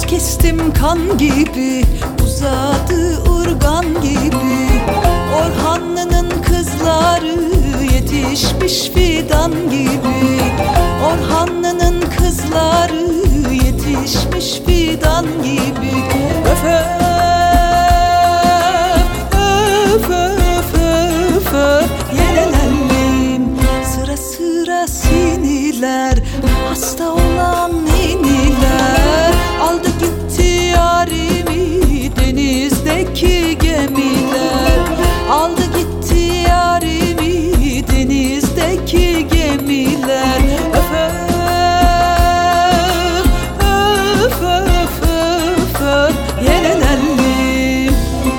Buz kestim kan gibi, uzadı urgan gibi. Orhanlı'nın kızları yetişmiş fidan gibi. Orhanlı'nın kızları yetişmiş fidan gibi. Öf öf öf öf öf yelelellim. Sıra sıra siniler, hasta olan niniler. Aldı gitti yarimi denizdeki gemiler. Aldı gitti yarimi denizdeki gemiler. Öf öf öf öf öf yelelellim.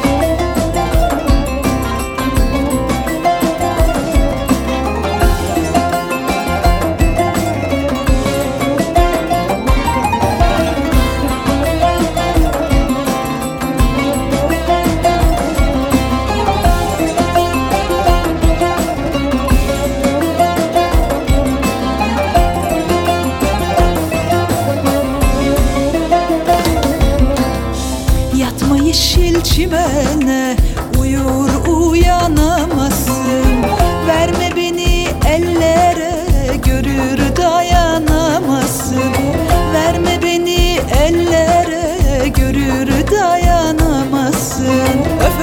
Yatma yeşil çimene, uyur uyanamazsın. Verme beni ellere, görür dayanamazsın. Verme beni ellere, görür dayanamazsın. Öf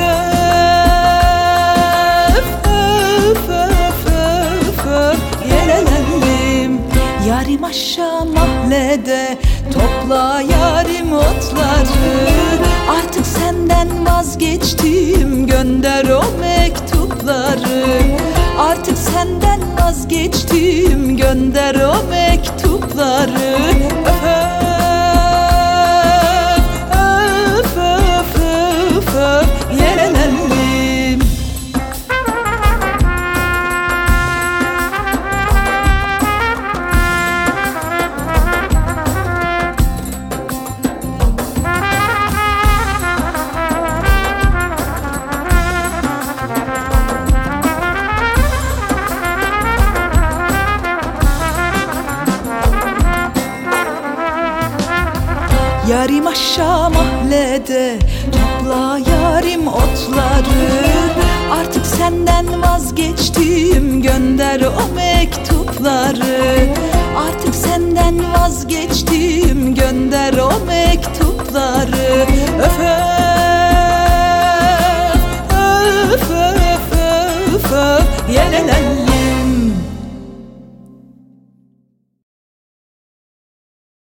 öf öf öf öf yelelellim. Yarim aşağı mahallede, topla yarim otları. Artık senden vazgeçtim, gönder o mektupları. Artık senden vazgeçtim, gönder o mektupları. Öf öf öf öf öf yelelellim. Yarim aşağı mahallede, topla yarim otları. Artık senden vazgeçtim, gönder o mektupları. Artık senden vazgeçtim, gönder o mektupları. Öf öf